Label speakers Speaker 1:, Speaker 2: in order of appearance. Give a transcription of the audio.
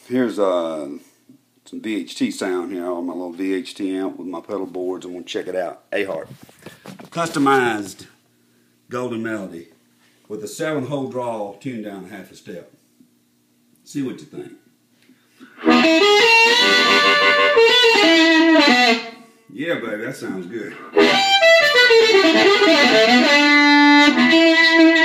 Speaker 1: Here's some VHT sound here on my little VHT amp with my pedal boards. I'm going to check it out. A-Harp. Customized Golden Melody with a 7-hole draw tuned down half a step. See what you think. Yeah, baby, that sounds good.